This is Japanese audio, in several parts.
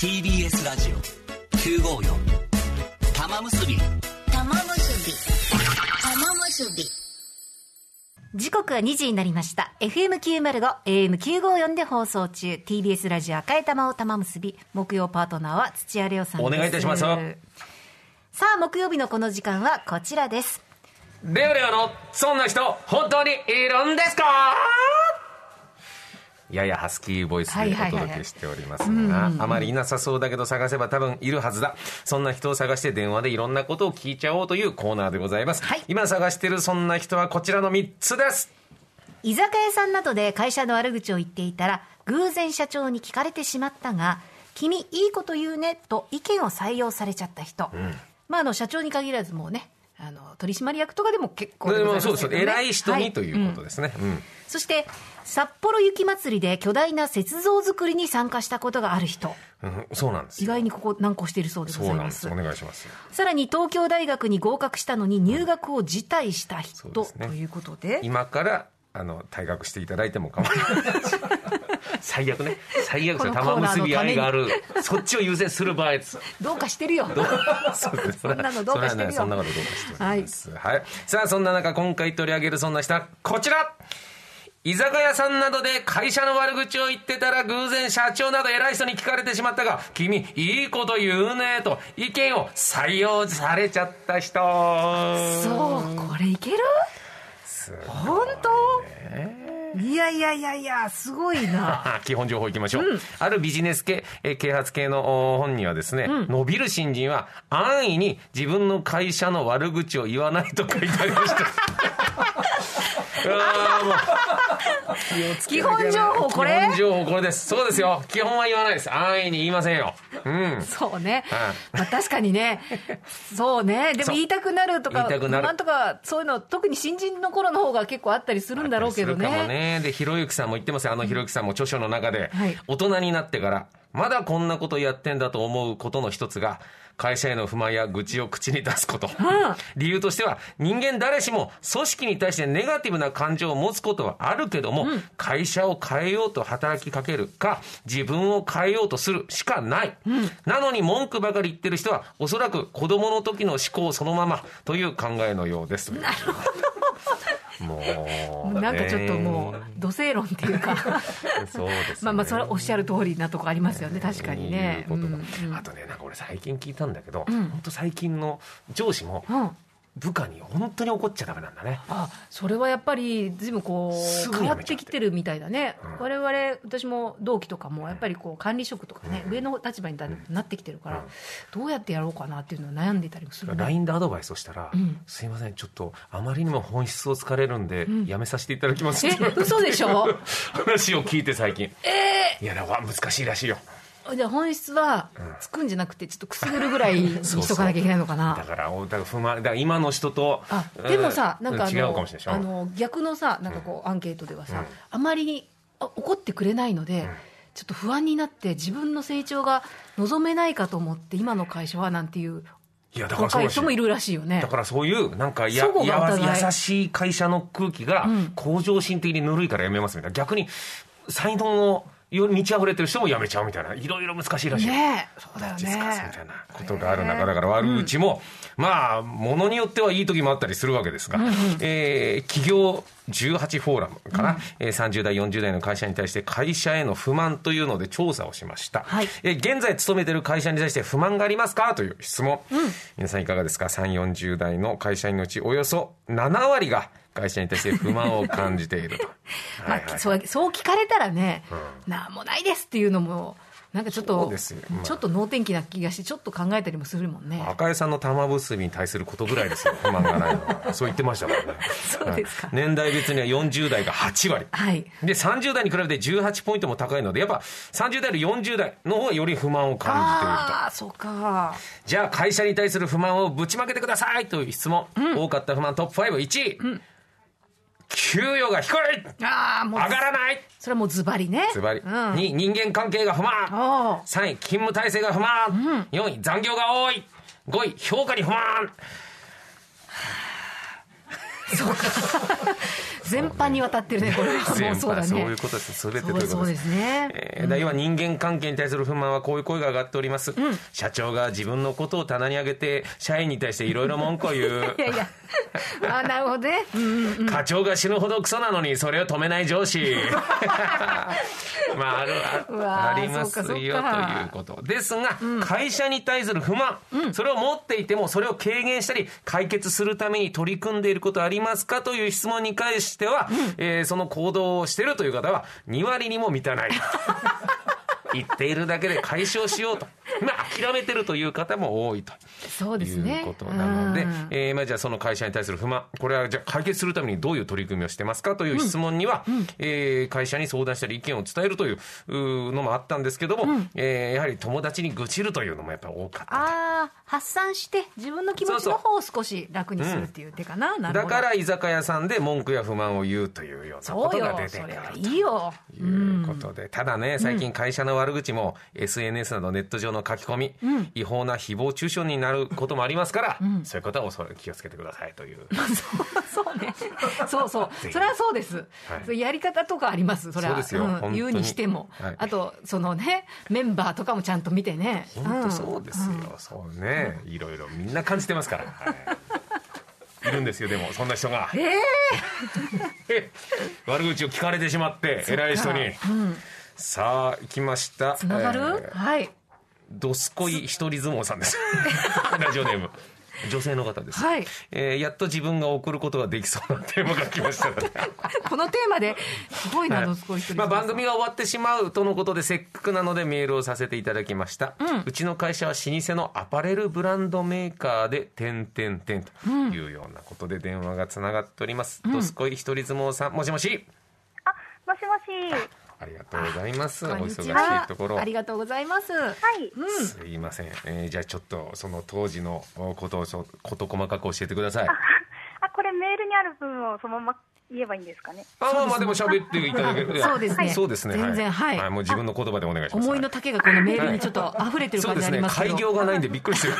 TBS ラジオ954玉結び時刻は2時になりました。 FM905 AM954 で放送中 TBS ラジオ赤い玉を玉結び、木曜パートナーは土屋レオさんです。 お願いいたします。 さあ木曜日のこの時間はこちらです。 レオレオのそんな人本当にいるんですか。ややハスキーボイスでお届けしておりますが、あまりいなさそうだけど探せば多分いるはずだ。そんな人を探して電話でいろんなことを聞いちゃおうというコーナーでございます、今探しているそんな人はこちらの3つです。 居酒屋さんなどで会社の悪口を言っていたら偶然社長に聞かれてしまったが、君いいこと言うねと意見を採用されちゃった人、社長に限らずもうね、取締役とかでも結構でございますけどね。 そうです、偉い人にということですね、 そして札幌雪まつりで巨大な雪像作りに参加したことがある人、 そうなんです。 意外にここ難航しているそうでございます。 そうなんです。お願いします。 さらに東京大学に合格したのに入学を辞退した人、ということで今から退学していただいても構わない最悪ね、最悪ですよ。玉結び愛があるそっちを優先する場合です。 どうかしてるよそんなのどうかしてるよ。 そんなことどうかしております、さあそんな中今回取り上げるそんな人はこちら。居酒屋さんなどで会社の悪口を言ってたら偶然社長など偉い人に聞かれてしまったが、君いいこと言うねと意見を採用されちゃった人。 そうこれいける？本当？いやすごいな基本情報いきましょう、あるビジネス系、啓発系の本にはですね、伸びる新人は安易に自分の会社の悪口を言わないと書いてありました基本情報これ？ 基本情報これです。そうですよ。基本は言わないです。安易に言いませんよ。 そうね、確かにねそうね。でも言いたくなるとかなんとかそういうの特に新人の頃の方が結構あったりするんだろうけどね。 するかもね。でひろゆきさんも言ってますよ。ひろゆきさんも著書の中で、大人になってからまだこんなことやってんだと思うことの一つが会社への不満や愚痴を口に出すこと、理由としては人間誰しも組織に対してネガティブな感情を持つことはあるけども、会社を変えようと働きかけるか自分を変えようとするしかない、なのに文句ばかり言ってる人はおそらく子供の時の思考そのままという考えのようです。 なるほどもうなんかちょっともう土星論っていうかそうですねそれはおっしゃる通りなとこありますよね。確かにね。 あとね、なんか俺最近聞いたんだけど、本当最近の上司も部下に本当に怒っちゃダメなんだね。 それはやっぱり随分変わってきてるみたいだね、我々私も同期とかもやっぱり管理職とかね、上の立場になってきてるから、どうやってやろうかなっていうのを悩んでいたりもする、ね、 LINE でアドバイスをしたら、すいませんちょっとあまりにも本質を突かれるんで、やめさせていただきますって嘘でしょ話を聞いて最近、いやだから難しいらしいよ。 じゃあ本質はつくんじゃなくてちょっとくすぐるぐらいにしとかなきゃいけないのかな。 だから不満だから今の人とでもさなんか違うかもしれない。 逆のさなんかアンケートではさ、あまりに怒ってくれないので、ちょっと不安になって自分の成長が望めないかと思って今の会社はなんていう若い人もいるらしいよね。 だからそういうなんか優しい会社の空気が向上心的にぬるいからやめますみたいな、逆に才能を満ち溢れてる人も辞めちゃうみたいな、いろいろ難しいらしいね。そうだよねみたいなことがある中だから悪口も、ものによってはいい時もあったりするわけですが、企業18フォーラムかな、30代40代の会社に対して会社への不満というので調査をしました、現在勤めている会社に対して不満がありますかという質問、皆さんいかがですか。3、40代の会社員のうちおよそ7割が会社に対して不満を感じているとそう聞かれたらね、なんもないですっていうのもなんかちょっと能天気な気がしてちょっと考えたりもするもんね。 赤江さんの玉結びに対することぐらいですよ不満がないのはそう言ってましたからねそうですか。 年代別には40代が8割、で30代に比べて18ポイントも高いのでやっぱ30代より40代の方がより不満を感じていると。 そうか。 じゃあ会社に対する不満をぶちまけてくださいという質問、多かった不満トップ5、1位、給与が低い、もう上がらない、 それはもうズバリね。 2位人間関係が不満、3位勤務体制が不満、4位残業が多い、5位評価に不満。 そうか全般にわたってるねこれは。 全般そうだね、 そういうことです。全てということです。 そうですね。 要は人間関係に対する不満はこういう声が上がっております、社長が自分のことを棚に上げて社員に対していろいろ文句を言ういやいやなるほどね、 課長が死ぬほどクソなのにそれを止めない上司まあありますよということですが、会社に対する不満、それを持っていてもそれを軽減したり解決するために取り組んでいることはありますかという質問に関しては、その行動をしているという方は2割にも満たない言っているだけで解消しようと、諦めてるという方も多いとそうですね、 いうことなので、じゃあその会社に対する不満、これはじゃあ解決するためにどういう取り組みをしてますかという質問には、会社に相談したり意見を伝えるというのもあったんですけども、やはり友達に愚痴るというのもやっぱり多かったと。 発散して自分の気持ちの方を少し楽にするっていう手かな。なるほど。 だから居酒屋さんで文句や不満を言うというようなことが出てくるということで、ただね、最近会社の悪口も SNS などネット上の書き込み、違法な誹謗中傷になることもありますから、そういう方は気をつけてくださいというそうね、そうそれはそうです、やり方とかあります。それは言うにしても、あとそのねメンバーとかもちゃんと見てね。 本当そうですよ、そうね、いろいろみんな感じてますから、いるんですよ。でもそんな人が、悪口を聞かれてしまって偉い人に、さあ行きました。 つながる、 ドスコイ一人相撲さんですラジオネーム女性の方です、やっと自分が送ることができそうなテーマが来ましたこのテーマですごいな、ドスコイ一人相撲さん、 番組が終わってしまうとのことでせっかくなのでメールをさせていただきました、うちの会社は老舗のアパレルブランドメーカーでというようなことで電話がつながっております、ドスコイ一人相撲さん、もしもし。 もしもし。 ありがとうございます。お忙しいところありがとうございます。 すいません、じゃあちょっとその当時のことを事細かく教えてください。 これメールにある分をそのまま言えばいいんですかね。 でも喋っていただける。そうですね、 全然、 もう自分の言葉でお願いします。 思いの丈がこのメールにちょっと溢れてる感じありますけど、 開業がないんでびっくりしてる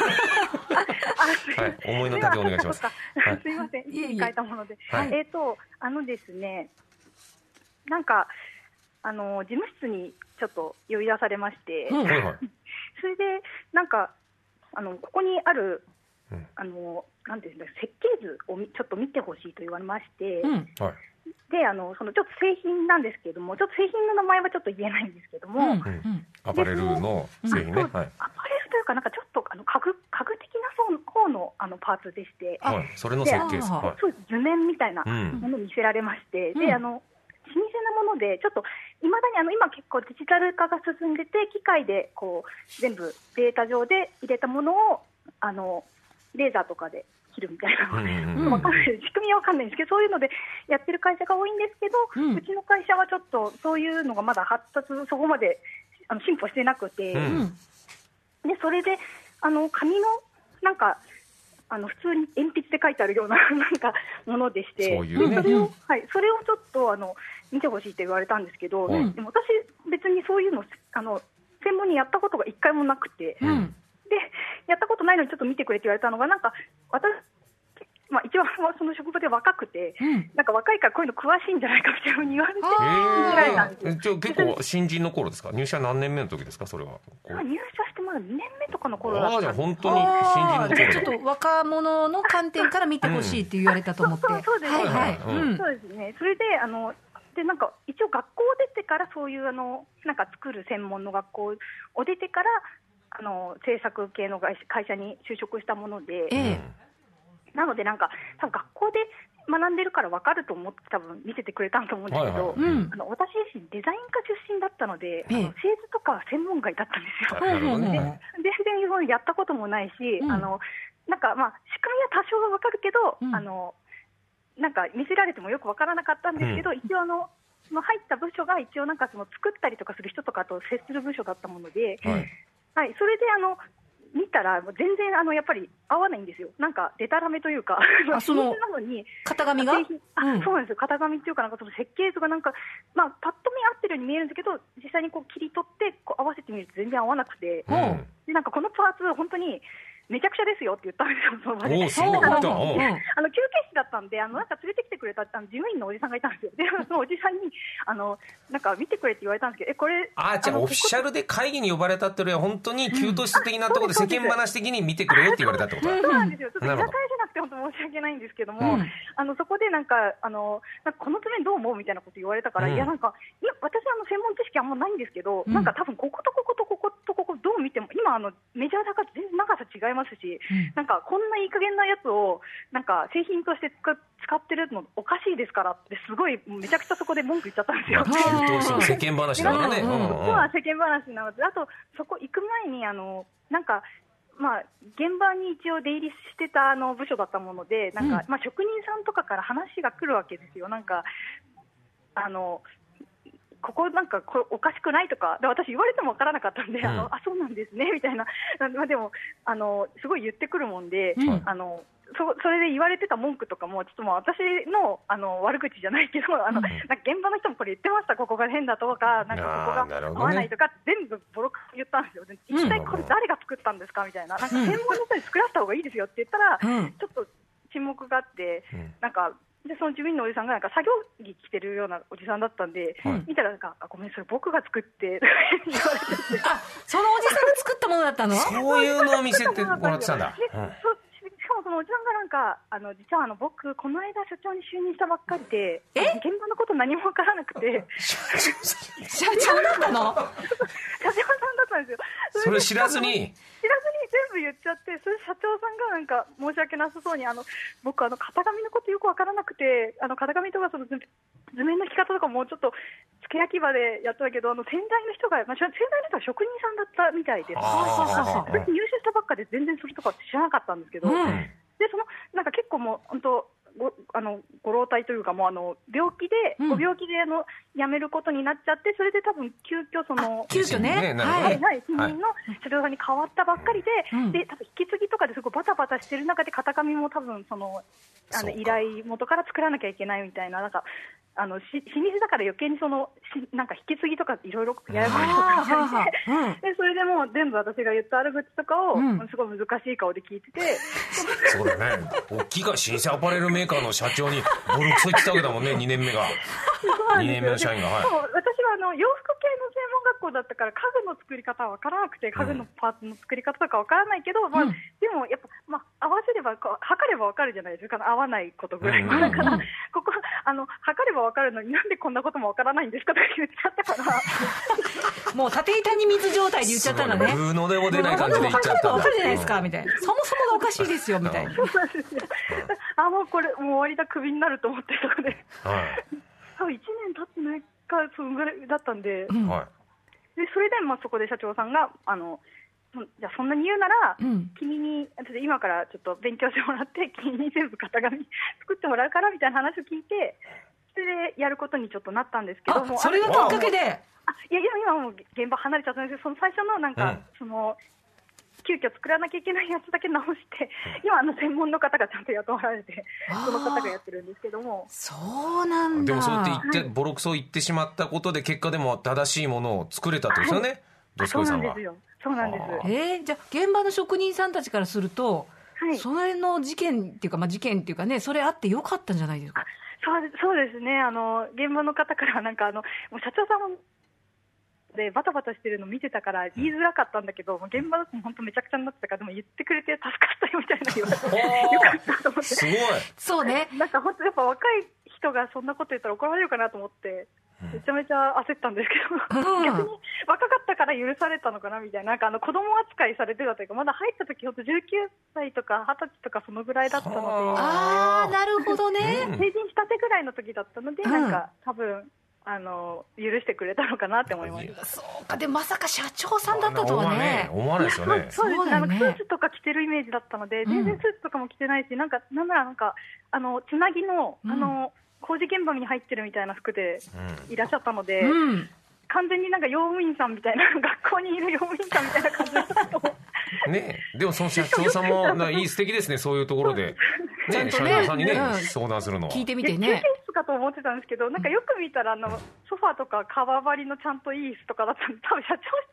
思いの丈お願いします。 すいません、書いたもので、ですね、なんか事務室にちょっと呼び出されまして、それでなんかここにあるなんていうんですか、設計図をちょっと見てほしいと言われまして、でそのちょっと製品なんですけれども、ちょっと製品の名前はちょっと言えないんですけども、 アパレルの製品ね、 アパレルというかなんかちょっと家具的な方のパーツでして、 それの設計図、 そうです、図面みたいなものを見せられまして、で老舗なもので、ちょっといまだに今結構デジタル化が進んでて、機械でこう全部データ上で入れたものをレーザーとかで切るみたいな、わかんない、仕組みは分かんないんですけど、そういうのでやってる会社が多いんですけど、うちの会社はちょっとそういうのがまだ発達、そこまで進歩してなくて、でそれで紙のなんか普通に鉛筆で書いてあるようななんかものでして、それをちょっと見てほしいと言われたんですけど、でも私別にそういうの専門にやったことが一回もなくて、でやったことないのにちょっと見てくれって言われたのが、なんか私、一番その職場で若くて、なんか若いからこういうの詳しいんじゃないかみたいなふうに言われて見せられたんですよ。 結構新人の頃ですか？入社何年目の時ですか？それは入社してまだ2年目とかの頃だったんです。 じゃあ本当に新人の頃。 ちょっと若者の観点から見てほしいって言われたと思って。 そうですね。それでなんか一応学校を出てからそういうなんか作る専門の学校を出てから制作系の会社に就職したもので、なのでなんか多分学校で学んでるから分かると思って多分見せてくれたと思うんですけど、私自身デザイン科出身だったので、製図とか専門外だったんですよ。全然やったこともないし、なんか仕組みは多少は分かるけど、なんか見せられてもよく分からなかったんですけど、一応その入った部署が一応なんかその作ったりとかする人とかと接する部署だったもので、それで見たら全然やっぱり合わないんですよ。なんかデタラメというか、 そのなのに型紙が、 そうなんですよ。型紙っていうかなんかその設計図がなんかパッと見合ってるように見えるんですけど、実際にこう切り取ってこう合わせてみると全然合わなくて、でなんかこのパーツ本当にめちゃくちゃですよって言ったんですよ。その場で。吸血鬼だっったんで、なんか連れてきてくれた事務員のおじさんがいたんですよ。でそのおじさんになんか見てくれって言われたんですけど、これじゃあオフィシャルで会議に呼ばれたっていうよりは本当に給湯室的なところで世間話的に見てくれよって言われたってこと。 そうなんですよ。ちょっと居酒屋じゃなくて本当申し訳ないんですけども、そこでなんかなんかこの爪どう思うみたいなこと言われたから、いやなんか私専門知識あんまないんですけど、なんか多分こことこことこことここどう見ても今メジャーだから全然長さ違いますし、なんかこんないい加減なやつをなんか製品として使ってるのおかしいですからってすごいめちゃくちゃそこで文句言っちゃったんですよ。 世間話なのね。 そうは世間話なので、あとそこ行く前になんか現場に一応出入りしてた部署だったもので、なんか職人さんとかから話が来るわけですよ。なんかここなんかこれおかしくないとかで、私言われても分からなかったんで、そうなんですねみたいな、でもすごい言ってくるもんで、それで言われてた文句とかもちょっと私の悪口じゃないけど、なんか現場の人もこれ言ってました、ここが変だとか、なんかここが合わないとか、全部ボロクソ言ったんですよ。一体これ誰が作ったんですかみたいな、なんか専門の人に作らせた方がいいですよって言ったら、ちょっと沈黙があって、なんかでその事務員のおじさんがなんか作業着着てるようなおじさんだったんで、見たらなんかごめんそれ僕が作って言われてて、 そのおじさんが作ったものだったの？ そういうのを見せてもらってたんだ。 しかもそのおじさんがなんか実は僕この間社長に就任したばっかりで、現場のこと何も分からなくて社長だったの？ 社長さんだったんですよ。 それ知らずに全部言っちゃって、それ社長さんがなんか申し訳なさそうに僕型紙のことよく分からなくて、型紙とかその図面の引き方とかもちょっと付け焼き場でやったけど、先代の人が、先代の人は職人さんだったみたいで、私入社したばっかで全然それとか知らなかったんですけど、でなんか結構もう本当ご老体というか、もう病気で、ご病気で辞めることになっちゃって、それで多分急遽ね、 新任の社長さんに変わったばっかりで、で多分引き継ぎとかですごいバタバタしてる中で、型紙も多分依頼元から作らなきゃいけないみたいな、なんか老舗だから余計になんか引き継ぎとかいろいろややこしいことになってで、それでもう全部私が言った悪口とかをすごい難しい顔で聞いてて、 そうだね、大きいが老舗アパレルメーカーの社長にボロクソ言ってたわけだもんね。2年目が2年目の社員が、 私は洋服系の専門学校だったから家具の作り方は分からなくて、家具のパーツの作り方とか分からないけど、でもやっぱ、合わせれば測れば分かるじゃないですか、合わないことぐらいだから、ここ測れば分かるのになんでこんなことも分からないんですかとか言っちゃったからもう縦板に水状態で言っちゃったんだね。 ブーのでも出ない感じで言っちゃったんだ。 分かるじゃないですかみたいな、そもそもがおかしいですよみたいな。 そうなんですよ。もうこれもう終わりだ、クビになると思ってそこで、多分1年経ってないかそのぐらいだったんで、でそれでそこで社長さんがじゃあそんなに言うなら、君に今からちょっと勉強してもらって君に全部型紙作ってもらうからみたいな話を聞いて、それでやることにちょっとなったんですけども、 それがきっかけで、 いや今もう現場離れちゃったんですけど、その最初のなんか、急遽作らなきゃいけないやつだけ直して、今専門の方がちゃんと雇われて、その方がやってるんですけども。 そうなんだ。 でもそうやって言って、ボロクソ言ってしまったことで結果でも正しいものを作れたってことですよね、どすこいさんが。 そうなんです。 じゃあ現場の職人さんたちからすると、それの事件っていうか、事件っていうかね、それあってよかったんじゃないですか。 そうですね。現場の方からなんかもう社長さんもでバタバタしてるの見てたから言いづらかったんだけど、現場だと本当めちゃくちゃになってたから、でも言ってくれて助かったよみたいな言われてよかったと思って。 すごい。 そうね。 なんか本当やっぱ若い人がそんなこと言ったら怒られるかなと思って。めちゃめちゃ焦ったんですけど、逆に若かったから許されたのかなみたいな、なんか子供扱いされてたというか、まだ入った時ほんと19歳とか20歳とかそのぐらいだったので、 なるほどね。 成人したてぐらいの時だったので、なんか多分許してくれたのかなって思いました。 そうか、でもまさか社長さんだったとはね。 思わないですよね。 そうですね。スーツとか着てるイメージだったので、全然スーツとかも着てないし、なんならなんかつなぎの工事現場に入ってるみたいな服でいらっしゃったので、完全になんか用務員さんみたいな、学校にいる用務員さんみたいな感じだったと思う。 ね、でもその社長さんも素敵ですね、そういうところで、ね、社長さんにね、相談するのは。 聞いてみてね。 休憩室かと思ってたんですけど、なんかよく見たらソファーとか革張りのちゃんといい椅子とかだったんで、多分社長室だったんだ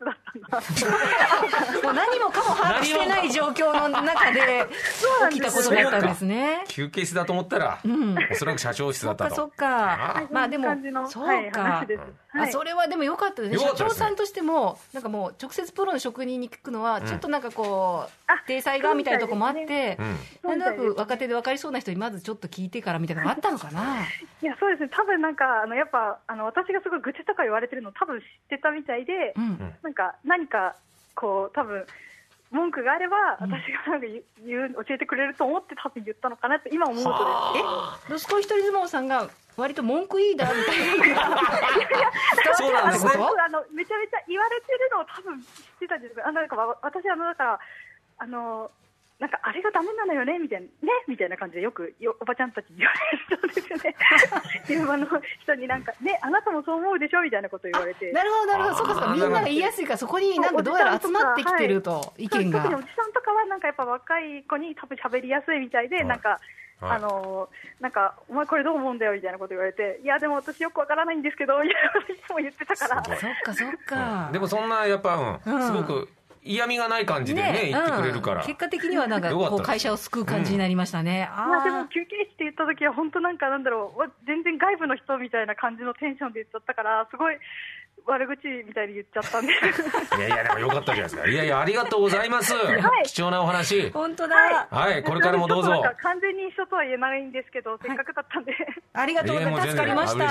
もう何もかも把握してない状況の中で起きたことだったんですね。 休憩室だと思ったら、おそらく社長室だったと。 そっか。まあでもそうか。それはでも良かったですね。社長さんとしてもなんかもう直接プロの職人に聞くのはちょっとなんかこう体裁がみたいなとこもあって、なんとなく若手で分かりそうな人にまずちょっと聞いてからみたいなのがあったのかな。 いやそうですね。多分なんかやっぱ私がすごい愚痴とか言われてるの多分知ってたみたいで、なんか何かこう多分文句があれば私がなんか教えてくれると思って多分言ったのかなって今思うとです。 息子一人相撲さんが割と文句いいだみたいな。 そうなんですね。 めちゃめちゃ言われてるのを多分知ってたんですけど、なんか私だからなんかあれがダメなのよねみたいなみたいな感じでよくおばちゃんたちに言われるんですよね。現場の人になんかね、あなたもそう思うでしょみたいなこと言われて。 なるほどなるほど。そうかみんなが言いやすいからそこになんかどうやら集まってきてると意見が。 特におじさんとかはなんかやっぱ若い子に多分喋りやすいみたいで、なんかなんかお前これどう思うんだよみたいなこと言われて、いやでも私よくわからないんですけどみたいなこといつも言ってたから。 そっかそっか。 でもそんなやっぱすごく嫌味がない感じでね言ってくれるから、 結果的にはなんかこう会社を救う感じになりましたね。 でも休憩室って言った時は本当なんかなんだろう、全然外部の人みたいな感じのテンションで言っちゃったから、すごい悪口みたいに言っちゃったんで。 いやでもよかったじゃないですか。いやありがとうございます。貴重なお話。 本当だ。 はい、これからもどうぞ。 完全に一緒とは言えないんですけど、せっかくだったんで。 ありがとうございます。助かりました。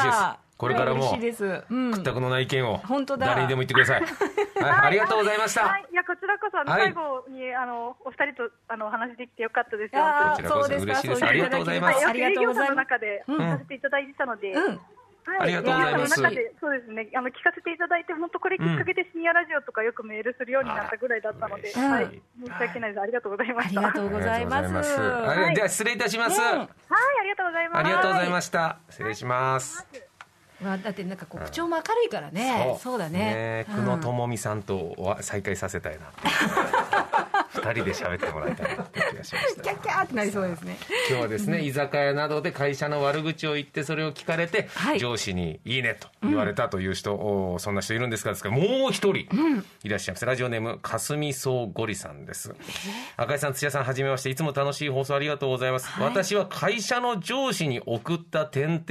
これからも屈託のない意見を誰にでも言ってください。ありがとうございました。 いやこちらこそ最後にお二人とお話できてよかったですよ。 こちらこそ嬉しいです。ありがとうございます。 ありがとうございます。 の中でさせていただいてたので。 ありがとうございます。 そうですね。聞かせていただいて、本当これきっかけで深夜ラジオとかよくメールするようになったぐらいだったので、申し訳ないです。ありがとうございました。 ありがとうございます。 では失礼いたします。 はい、ありがとうございます。 ありがとうございました。失礼します。 だってなんかこう口調も明るいからね。そうだね。 久野智美さんと再会させたいな。二人で喋ってもらいたいなって気がしました。 キャッキャーってなりそうですね。 今日はですね、居酒屋などで会社の悪口を言ってそれを聞かれて、上司にいいねと言われたという人、そんな人いるんですが、もう一人いらっしゃいます。ラジオネームかすみそうゴリさんです。赤井さん、土屋さん、はじめまして。いつも楽しい放送ありがとうございます。私は会社の上司に送った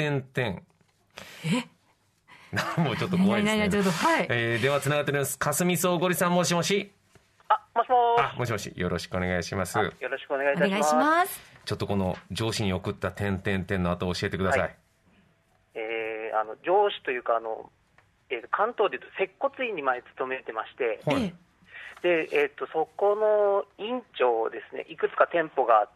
もうちょっと怖いですね。ではつながっております。かすみそうゴリさん、もしもし。もしもし、よろしくお願いします。 よろしくお願いいたします。 ちょっとこの上司に送ったの後教えてください。 上司というか関東でいうと接骨院に前勤めてまして、でそこの院長ですね、いくつか店舗があって、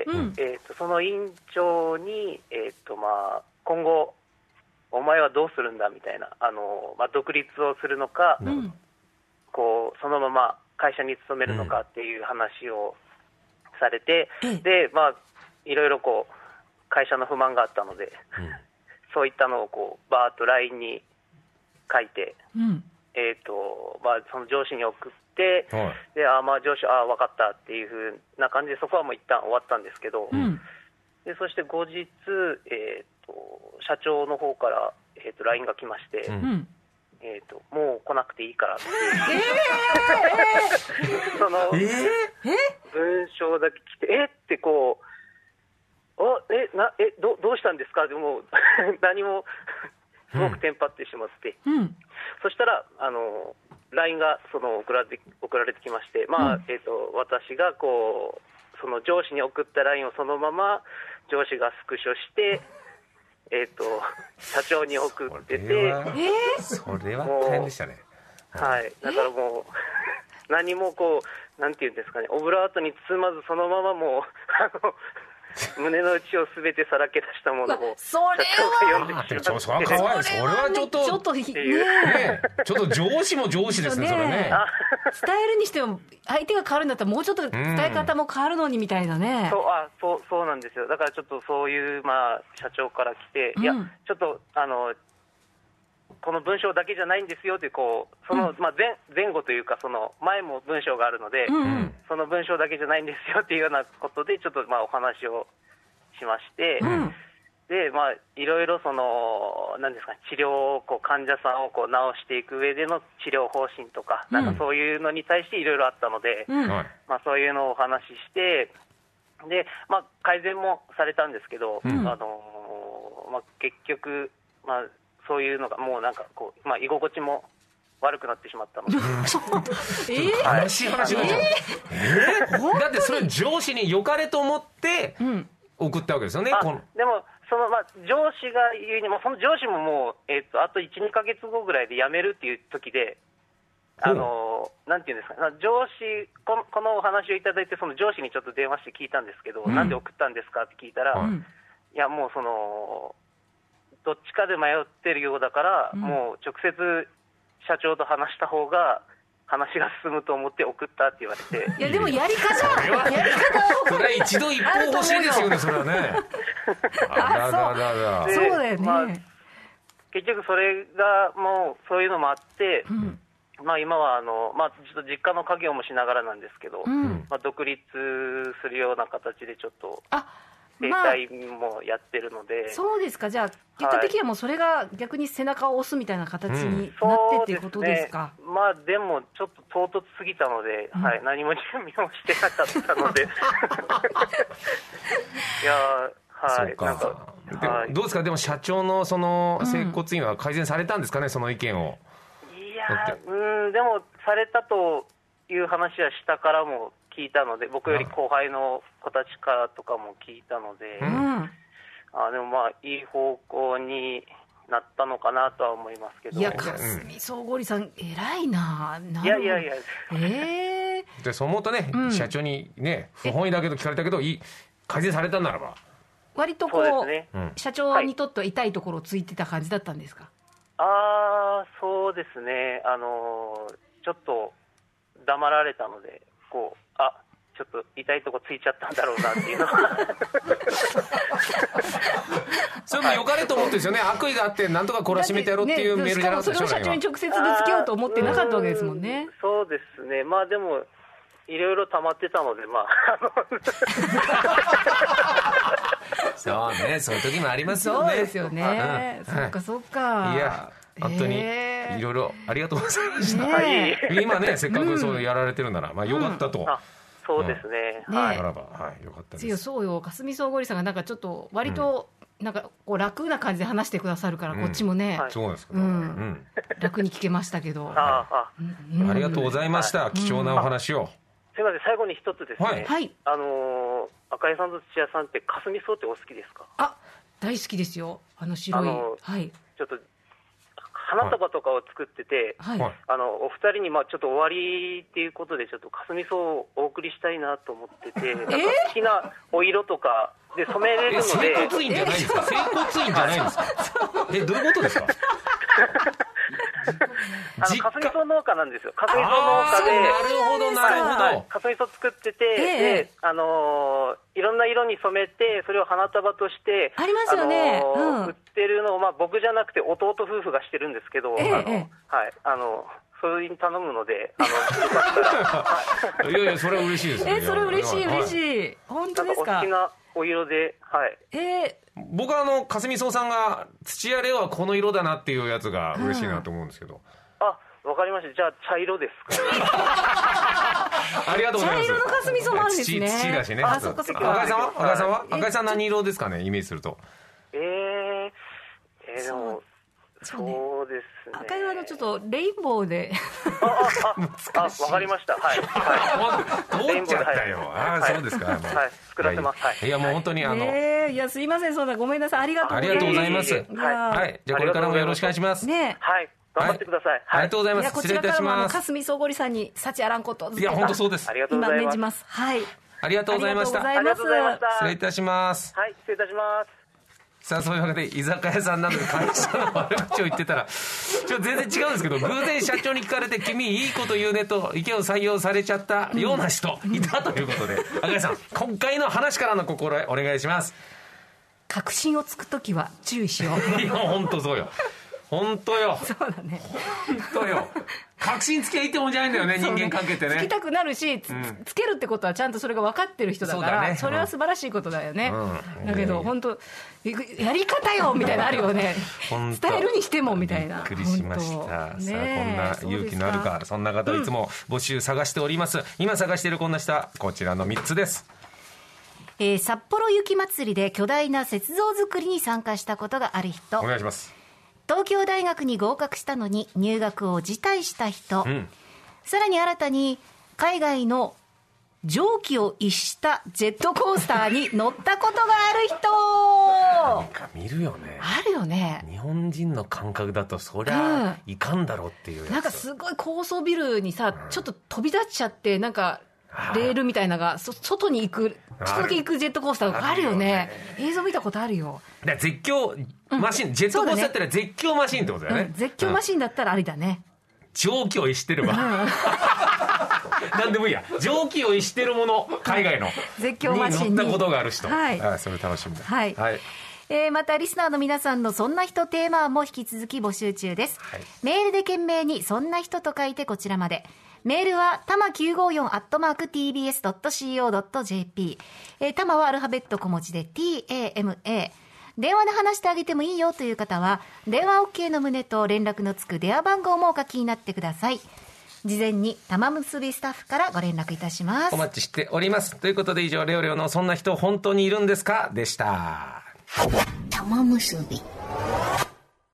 その院長に今後お前はどうするんだみたいな、独立をするのか、こうそのまま会社に勤めるのかっていう話をされて、でいろいろこう会社の不満があったので、そういったのをこうバーッと LINE に書いて、その上司に送って、で上司上かったっていう風な感じでそこはもう一旦終わったんですけど、でそして後日、社長の方から、LINE が来まして、もう来なくていいからってその文章だけ来てってこうどうしたんですかでも何もすごくテンパってしまって、そしたらLINE が送られてきまして、私がこうその上司に送った LINE をそのまま上司がスクショして社長に送ってて、 それは大変でしたね。 はい、だからもう何もこうなんていうんですかね、オブラートに包まずそのままもう胸の内をすべてさらけ出したものを社長が読んできて、 それはかわいい。それはちょっとちょっと上司も上司ですね。それね、 伝えるにしても相手が変わるんだったらもうちょっと伝え方も変わるのにみたいなね。 そうなんですよ。だからちょっとそういう社長から来て、いやちょっとこの文章だけじゃないんですよってこうその前後というかその前も文章があるので、その文章だけじゃないんですよっていうようなことでちょっとお話をしまして、 で、まあ、いろいろなんですか、治療を患者さんを治していく上での治療方針とか、なんかそういうのに対していろいろあったので、まあ、そういうのをお話しして、で、まあ、改善もされたんですけど、まあ、結局、まあ、そういうのがもうなんかまあ、居心地も悪くなってしまったので悲しい話になっちゃう。だってそれ上司に良かれと思って送ったわけですよね。 でもまあ、上司が言うにも、その上司ももう、あと1、2ヶ月後ぐらいで辞めるっていう時で、なんていうんですか、上司、このお話をいただいて、その上司にちょっと電話して聞いたんですけど、なんで送ったんですかって聞いたら、いや、もうどっちかで迷ってるようだから、もう直接社長と話した方が話が進むと思って送ったって言われて。 いやでもやり方それは一度一歩欲しいですよね、それはね。 そうだよね、まあ、 結局それがもうそういうのもあって、まあ、今はまあ、ちょっと実家の家業もしながらなんですけど、まあ、独立するような形でちょっと整体もやってるので、 そうですか。じゃあ結果的にはもうそれが逆に背中を押すみたいな形になってっていうことですか。 まあでもちょっと唐突すぎたので、何も準備もしてなかったのでいやそうか。どうですか。でも社長のその整骨院は改善されたんですかね、その意見を。 いやでもされたという話は下からも聞いたので、僕より後輩の子たちからとかも聞いたので、でもまあいい方向になったのかなとは思いますけど。 いや、霞総合理さん偉いな。 いやでそう思うとね、社長にね不本意だけど聞かれたけど改善されたならば割と社長にとっては痛いところをついてた感じだったんですか。 そうですね、ちょっと黙られたので、ちょっと痛いとこついちゃったんだろうなっていうのはそれも良かれと思ってですよね。悪意があってなんとか懲らしめてやろうっていうメールじゃなかったでしょ。 それを社長に直接ぶつけようと思ってなかったわけですもんね。 そうですね。まあでもいろいろ溜まってたので、まあそうね、そういう時もありますよね。 そうですよね。そうか。 いや本当にいろいろありがとうございました。今ね、せっかくそうやられてるなら、まあよかったと。 そうですね。 ならば、よかったです。 そうよ、霞総合理さんがなんかちょっと割となんか楽な感じで話してくださるから、こっちもね、 そうですか。 楽に聞けましたけど。 ありがとうございました。貴重なお話を。 すみません、最後に一つですね。赤井さんと土屋さんって霞草ってお好きですか。 大好きですよ。白い。 ちょっと花束とかを作ってて、お二人にちょっと終わりっていうことでちょっと霞草をお送りしたいなと思ってて、なんか好きなお色とかで染めれるので。 整骨院じゃないんですか。整骨院じゃないんですか。どういうことですか。 霞草農家なんですよ。霞草農家で、 なるほどなるほど。 霞草作ってて、でいろんな色に染めて、それを花束としてありますよね。 売ってるのを僕じゃなくて弟夫婦がしてるんですけど、それに頼むので、 いやいや、それは嬉しいですね。 それ嬉しい。本当ですか。 お好きなお色で、 僕は霞草さんが土屋レオはこの色だなっていうやつが嬉しいなと思うんですけど。 わかりました。じゃあ茶色ですかね。 ありがとうございます。 茶色の霞草もあるんですね。 土だしね。 そっか。 赤井さん何色ですかね、イメージすると。 でもそうですね。 赤いはちょっとレインボーで。 わかりました。 通っちゃったよ。そうですか。 作らせます。 いやもう本当にいやすいません、そんなごめんなさい。ありがとうございます。 はい。じゃあこれからもよろしくお願いします。 はい。頑張ってください。 ありがとうございます。 こちらからも霞総合理さんに幸あらんこと。 いや本当そうです。 今念じます。はい。 ありがとうございました。 ありがとうございました。 失礼いたします。 はい、失礼いたします。 さあそういうわけで居酒屋さんなどで会社の悪口を言ってたら全然違うんですけど、偶然社長に聞かれて君いいこと言うねと意見を採用されちゃったような人いたということで、赤井さん今回の話からの心得お願いします。 確信をつくときは注意しよう。 いや本当そうよ。本当よ。 そうだね。 本当よ。 確信つけいってもんじゃないんだよね、人間関係ってね。 つきたくなるし、つけるってことはちゃんとそれが分かってる人だから、それは素晴らしいことだよね。だけど本当やり方よみたいなのあるよね。伝えるにしてもみたいな。 びっくりしました。さあ、こんな勇気のあるか、そんな方いつも募集探しております。今探しているこんな人、こちらの3つです。 札幌雪まつりで巨大な雪像作りに参加したことがある人。 お願いします。 東京大学に合格したのに入学を辞退した人、さらに新たに海外の蒸気を逸したジェットコースターに乗ったことがある人。 なんか見るよね。 あるよね。 日本人の感覚だとそりゃいかんだろうっていうやつ、 なんかすごい高層ビルにさ、ちょっと飛び出っちゃって、なんかレールみたいなのが外に行く、ちょっとだけ行くジェットコースターがあるよね。映像見たことあるよ。 だから絶叫マシン、ジェットコースターだったら絶叫マシンってことだよね。 絶叫マシンだったらありだね。 蒸気を逸してれば何でもいいや。蒸気を逸してるもの、海外の絶叫マシンに乗ったことがある人、それ楽しみだ。 はい、またリスナーの皆さんのそんな人テーマも引き続き募集中です、メールで懸命にそんな人と書いてこちらまで。メールはたま954@tbs.co.jp、たまはアルファベット小文字で TAMA。電話で話してあげてもいいよという方は電話 OK の旨と連絡のつく電話番号もお書きになってください。事前に玉結びスタッフからご連絡いたします。 お待ちしております。ということで以上、レオレオのそんな人本当にいるんですかでした。 玉結び。